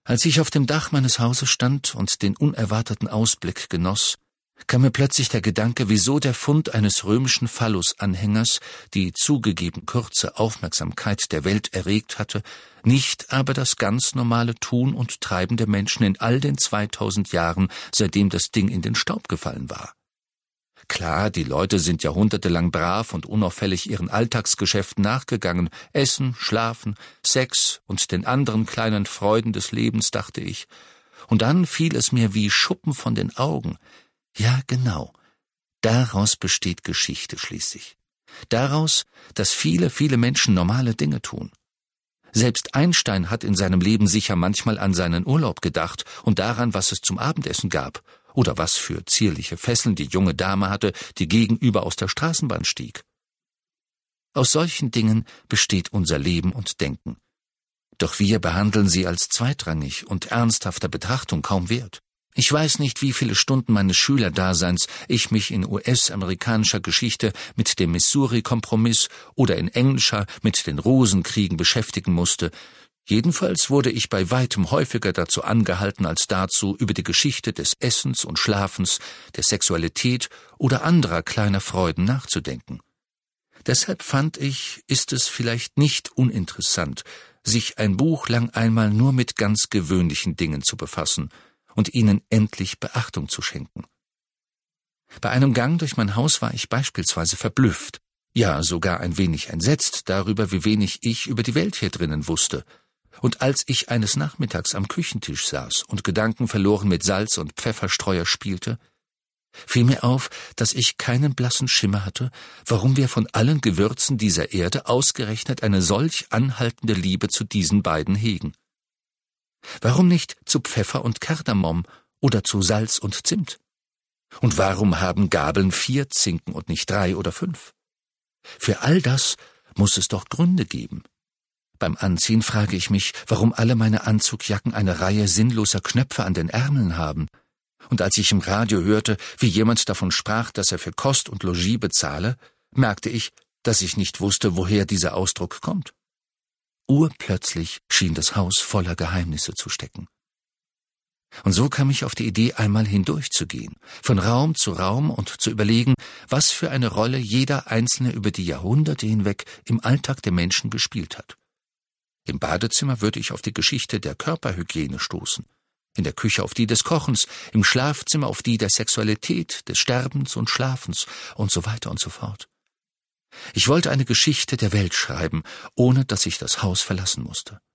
Als ich auf dem Dach meines Hauses stand und den unerwarteten Ausblick genoss, kam mir plötzlich der Gedanke, wieso der Fund eines römischen Phallus-Anhängers die zugegeben kurze Aufmerksamkeit der Welt erregt hatte, nicht aber das ganz normale Tun und Treiben der Menschen in all den 2000 Jahren, seitdem das Ding in den Staub gefallen war. Klar, die Leute sind jahrhundertelang brav und unauffällig ihren Alltagsgeschäften nachgegangen, Essen, Schlafen, Sex und den anderen kleinen Freuden des Lebens, dachte ich. Und dann fiel es mir wie Schuppen von den Augen. Ja, genau. Daraus besteht Geschichte schließlich. Daraus, dass viele, viele Menschen normale Dinge tun. Selbst Einstein hat in seinem Leben sicher manchmal an seinen Urlaub gedacht und daran, was es zum Abendessen gab. Oder was für zierliche Fesseln die junge Dame hatte, die gegenüber aus der Straßenbahn stieg. Aus solchen Dingen besteht unser Leben und Denken. Doch wir behandeln sie als zweitrangig und ernsthafter Betrachtung kaum wert. Ich weiß nicht, wie viele Stunden meines Schülerdaseins ich mich in US-amerikanischer Geschichte mit dem Missouri-Kompromiss oder in englischer mit den Rosenkriegen beschäftigen musste. Jedenfalls wurde ich bei weitem häufiger dazu angehalten als dazu, über die Geschichte des Essens und Schlafens, der Sexualität oder anderer kleiner Freuden nachzudenken. Deshalb fand ich, ist es vielleicht nicht uninteressant, sich ein Buch lang einmal nur mit ganz gewöhnlichen Dingen zu befassen und ihnen endlich Beachtung zu schenken. Bei einem Gang durch mein Haus war ich beispielsweise verblüfft, ja sogar ein wenig entsetzt darüber, wie wenig ich über die Welt hier drinnen wusste. Und als ich eines Nachmittags am Küchentisch saß und gedankenverloren mit Salz- und Pfefferstreuer spielte, fiel mir auf, dass ich keinen blassen Schimmer hatte, warum wir von allen Gewürzen dieser Erde ausgerechnet eine solch anhaltende Liebe zu diesen beiden hegen. Warum nicht zu Pfeffer und Kardamom oder zu Salz und Zimt? Und warum haben Gabeln 4 Zinken und nicht 3 oder 5? Für all das muss es doch Gründe geben. Beim Anziehen frage ich mich, warum alle meine Anzugjacken eine Reihe sinnloser Knöpfe an den Ärmeln haben. Und als ich im Radio hörte, wie jemand davon sprach, dass er für Kost und Logis bezahle, merkte ich, dass ich nicht wusste, woher dieser Ausdruck kommt. Urplötzlich schien das Haus voller Geheimnisse zu stecken. Und so kam ich auf die Idee, einmal hindurchzugehen, von Raum zu Raum und zu überlegen, was für eine Rolle jeder Einzelne über die Jahrhunderte hinweg im Alltag der Menschen gespielt hat. Im Badezimmer würde ich auf die Geschichte der Körperhygiene stoßen, in der Küche auf die des Kochens, im Schlafzimmer auf die der Sexualität, des Sterbens und Schlafens und so weiter und so fort. Ich wollte eine Geschichte der Welt schreiben, ohne dass ich das Haus verlassen musste.